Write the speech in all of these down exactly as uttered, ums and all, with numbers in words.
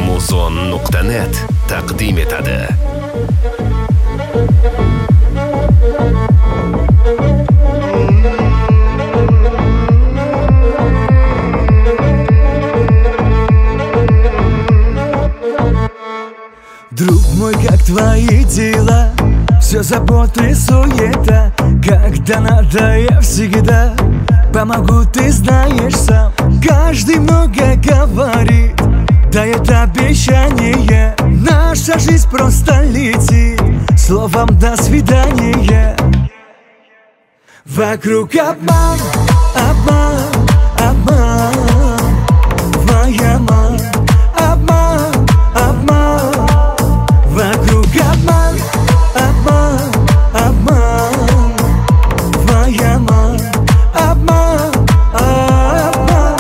muzon nuqta net taqdim etadi. Друг мой, как твои дела? Все заботы, суета. Когда надо, я всегда помогу, ты знаешь сам. Каждый много говорит, дает обещание. Наша жизнь просто летит словом «до свидания». Вокруг обман, обман, обман. Твоя мама, обман, обман. Вокруг обман, обман, обман. Твоя мама, обман, обман.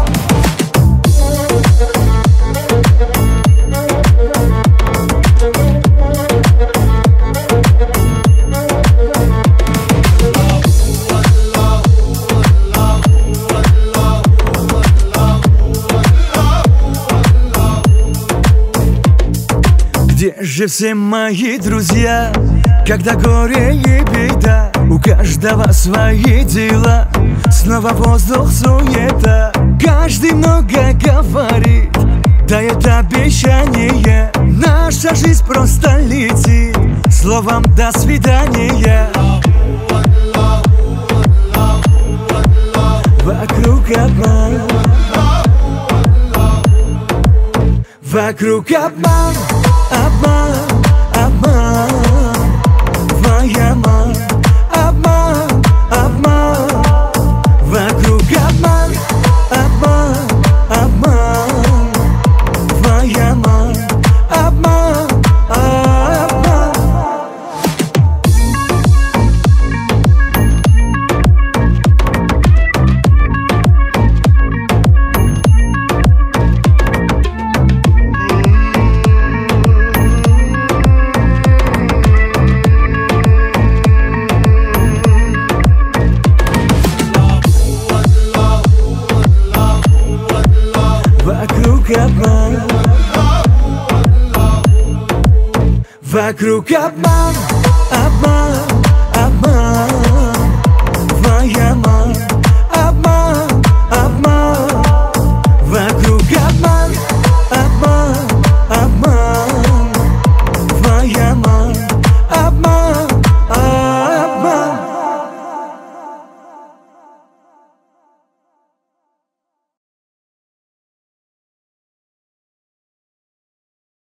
Где же все мои друзья, когда горе и беда? У каждого свои дела, снова воздух, суета. Каждый много говорит, дает обещание. Наша жизнь просто летит словом «до свидания». Вокруг обман, вокруг обман, обман, обман. Твоя мама, обман, обман. Вокруг обман, обман, обман. Твоя мама, обман, обман. Вокруг обман, вокруг обман.